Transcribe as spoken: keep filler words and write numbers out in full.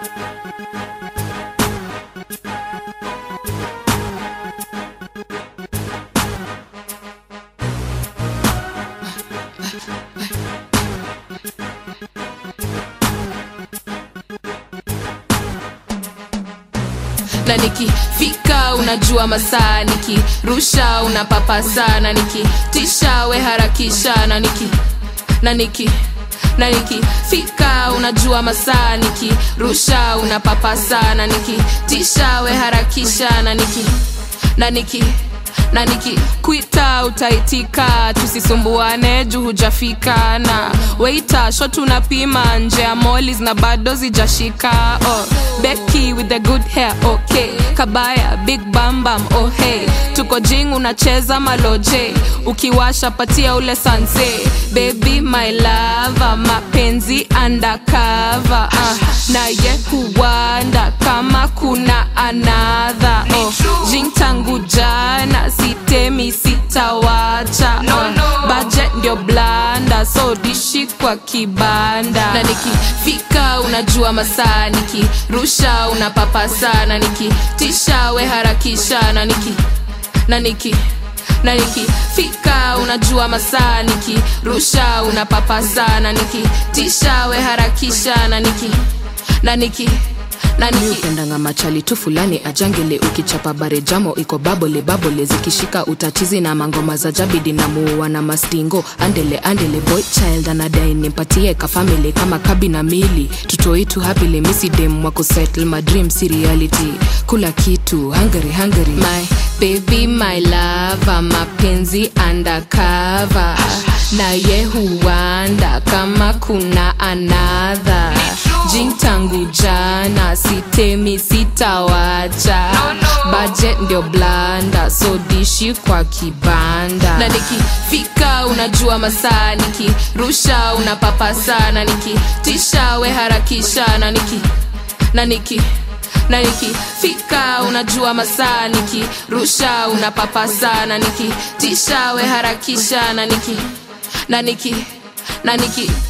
Na nikifika unajua masaa, nikirusha unapapa sana, nikitisha we harakisha. Na niki na niki na nikifika unajua masaa, nikirusha unapapa sana, nikitisha we harakisha. Na niki na niki na niki kuita utaitika, tusisumbuane juu hujafika. Na waiter shot unapima nje ya mollies na bado zijashika. Oh Becky with the good hair, okay. Kabaya big bam bam, oh hey. Tuko jing unacheza maloje, ukiwasha patia ule sanse. Baby my lover, mapenzi undercover. uh, Na ye huwanda kama kuna another. Oh jing tangu jana, sitemi sitawacha. uh, Budget ndio blanda, so dishi kwa kibanda. Na nikifika unajua masaa, nikirusha unapapa sana, nikitisha we harakisha. Na niki na niki na nikifika unajua masaa, nikirusha unapapa sana, nikitisha we harakisha. Na niki na niki na niki upendanga machali tu fulani ajangele, ukichapa bare jamo iko babole babole, zikishika utachizi na mangoma za jabidi na muwa na mastingo. Andele andele boy child anadai nimpatie ka family kama kabi na mili, tutoitu happily misi dem wako settle my dreams reality. Kula kitu hungry hungry, my baby my lover, mapenzi undercover. Na ye huwanda kama kuna another. Jing tangu jana, sitemi sitawacha. Budget ndio blanda, so dishi kwa kibanda. Na nikifika unajua masaa, nikirusha unapapa sana, nikitisha we harakisha. Na niki na niki na nikifika unajua masaa, nikirusha unapapa sana, nikitisha we harakisha. Na niki na niki na niki